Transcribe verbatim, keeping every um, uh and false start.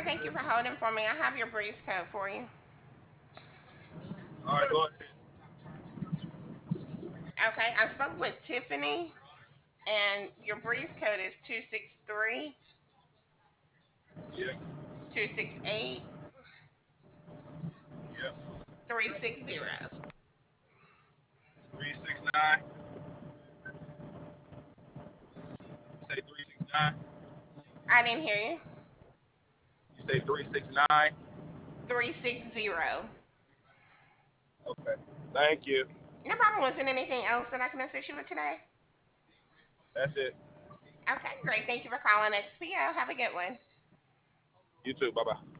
Thank you for holding for me. I have your breeze code for you. All right, go ahead. Okay, I spoke with Tiffany, and your breeze code is two six three Yeah, two six eight yeah. three six zero. Three six nine. You say three six nine. I didn't hear you. You say three six nine. three six zero. Okay. Thank you. No problem. Was there anything else that I can assist you with today? That's it. Okay, great. Thank you for calling X P O. Have a good one. You too. Bye bye.